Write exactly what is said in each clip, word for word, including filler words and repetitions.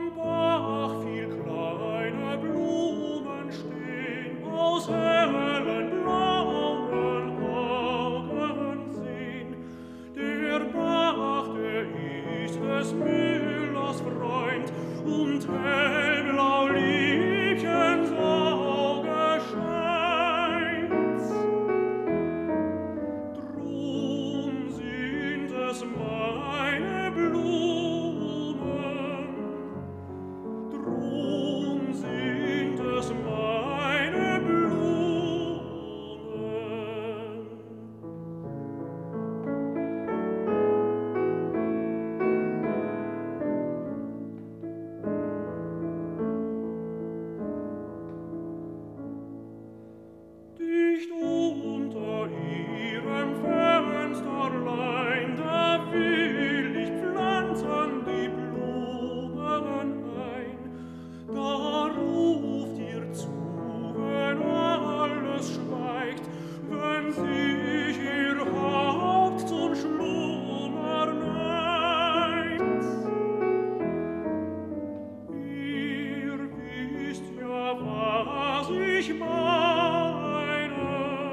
Am Bach viel kleine Blumen stehn, aus hellen blauen Augen sehn. Der Bach, der ist des Müllers Freund, und hellblau Liebchens Auge scheint's. Drum sind es meine Blumen, drum sind es meine Blumen. Dicht unter ihrem Fensterlein, da will ich pflanzen die Blumen ein. Da ruft ihr zu, wenn alles schweigt, wenn sich ihr Haupt zum Schlummer neigt. Ihr wisst ja, was ich meine.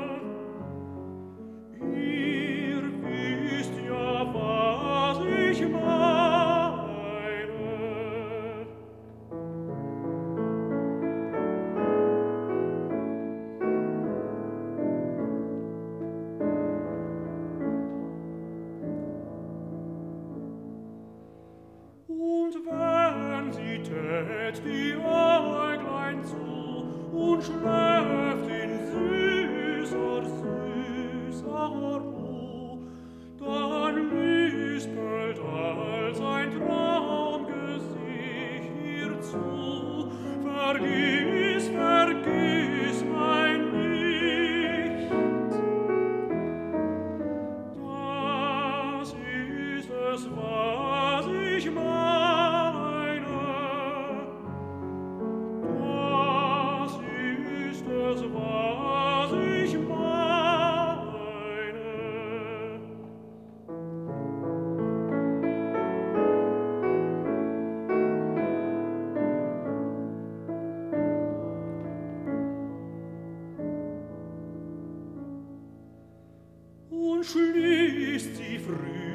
Ihr wisst ja, was ich meine. Und wenn sie tät die Äuglein zu und schläft in süßer, süßer Ruh, dann lispelt als ein Traumgesicht ihr zu: Vergiss, vergiss mein nicht. Das ist es, was ich meine. Das ist es, was ich meine. Und schließt sie früh